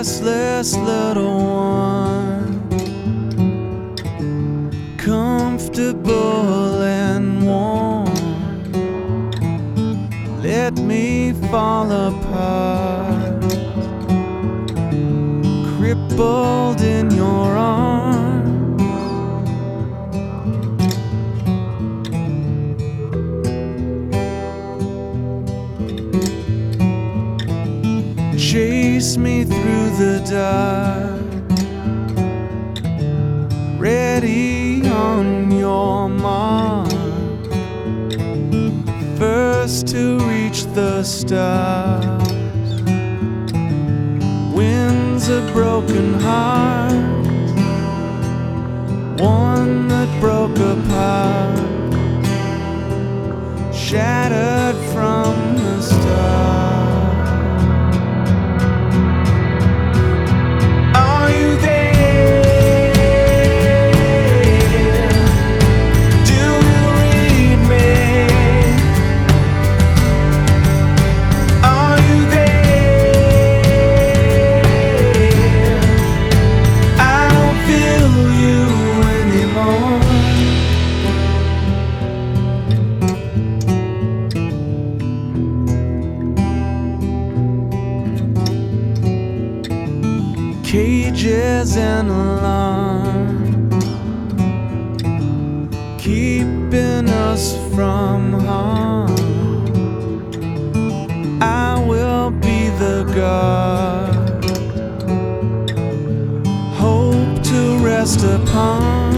restless little one, comfortable and warm. Let me fall apart, crippled in your arms. Chase me through the dark, ready on your mark, first to reach the stars. Winds a broken heart, one that broke apart, shattered from the start. Cages and alarms, keeping us from harm. I will be the guard, hope to rest upon.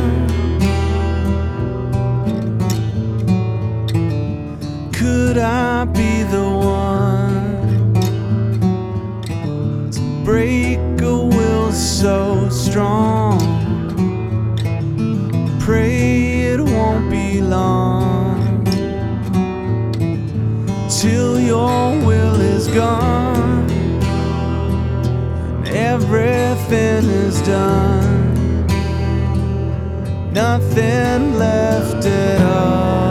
Could I be the one to break a will so strong? Pray it won't be long till your will is gone and everything is done, nothing left at all.